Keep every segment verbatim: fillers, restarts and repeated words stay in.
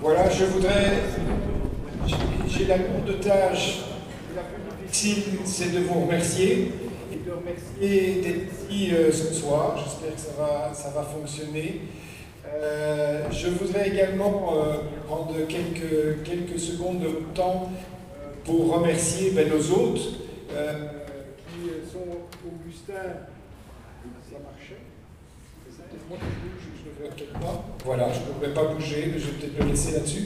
Voilà, je voudrais... J'ai la lourde tâche, la plus difficile, c'est de vous remercier et de remercier d'être ici euh, ce soir. J'espère que ça va, ça va fonctionner. Euh, je voudrais également euh, prendre quelques, quelques secondes de temps euh, pour remercier ben, nos hôtes, euh, qui sont Augustin. Ça marchait. C'est peut-être moi qui bouge, je ne devrais peut-être pas. Voilà, je ne devrais pas bouger, mais je vais peut-être le laisser là-dessus.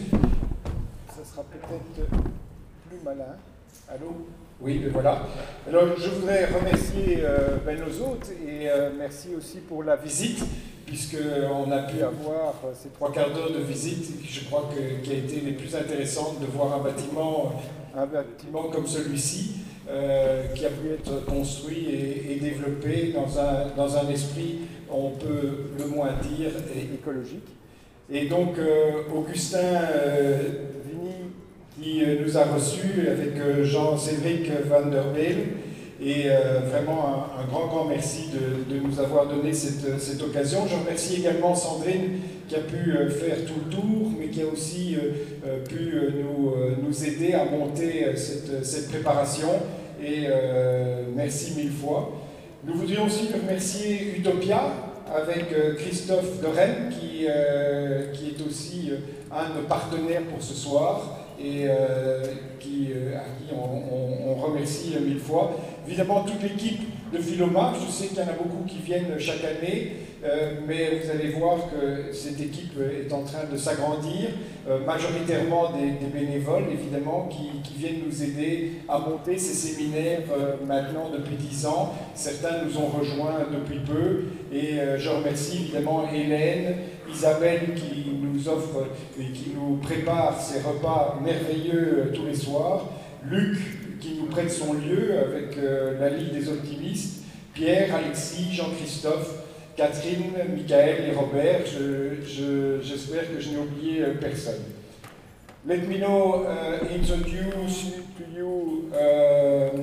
Ça sera peut-être plus malin. Allô? Oui, ben voilà. Alors, je voudrais remercier euh, ben, nos hôtes et euh, merci aussi pour la visite, puisqu'on a pu avoir euh, ces trois quarts d'heure de visite, je crois que, qui a été les plus intéressantes de voir un bâtiment, un bâtiment comme celui-ci, euh, qui a pu être construit et, et développé dans un, dans un esprit, on peut le moins dire, écologique. Et donc, euh, Augustin euh, Vigny, qui euh, nous a reçus avec euh, Jean-Cédric Van der Beel, et euh, vraiment un, un grand, grand merci de, de nous avoir donné cette, cette occasion. Je remercie également Sandrine qui a pu euh, faire tout le tour, mais qui a aussi euh, pu euh, nous, euh, nous aider à monter euh, cette, cette préparation. Et euh, merci mille fois. Nous voudrions aussi remercier Utopia avec euh, Christophe de Rennes, qui, euh, qui est aussi euh, un de nos partenaires pour ce soir, et euh, qui, euh, à qui on, on, on remercie mille fois. Évidemment, toute l'équipe de Philoma, je sais qu'il y en a beaucoup qui viennent chaque année, euh, mais vous allez voir que cette équipe est en train de s'agrandir, euh, majoritairement des, des bénévoles, évidemment, qui, qui viennent nous aider à monter ces séminaires euh, maintenant depuis dix ans. Certains nous ont rejoints depuis peu, et euh, je remercie évidemment Hélène, Isabelle qui nous offre et qui nous prépare ces repas merveilleux euh, tous les soirs, Luc qui nous prête son lieu avec euh, la Ligue des Optimistes, Pierre, Alexis, Jean-Christophe, Catherine, Michael et Robert. Je, je, j'espère que je n'ai oublié euh, personne. Let me now uh, introduce to you uh,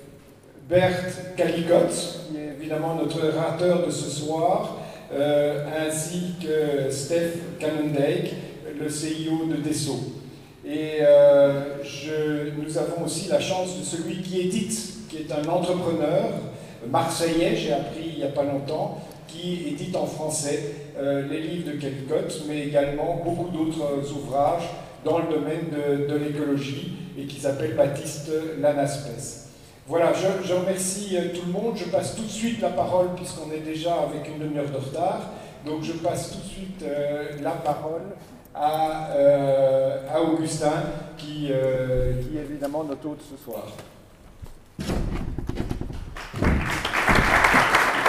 Bert Calicot, qui est évidemment notre orateur de ce soir, euh, ainsi que Steph Cannondale, le C I O de Dessau. Et euh, je, nous avons aussi la chance de celui qui édite, qui est un entrepreneur marseillais, j'ai appris il n'y a pas longtemps, qui édite en français euh, les livres de Calicot, mais également beaucoup d'autres ouvrages dans le domaine de, de l'écologie et qui s'appelle Baptiste Lanaspès. Voilà, je, je remercie tout le monde. Je passe tout de suite la parole, puisqu'on est déjà avec une demi-heure de retard. Donc je passe tout de suite euh, la parole à, euh, à Augustin, qui, euh, qui est évidemment notre hôte ce soir.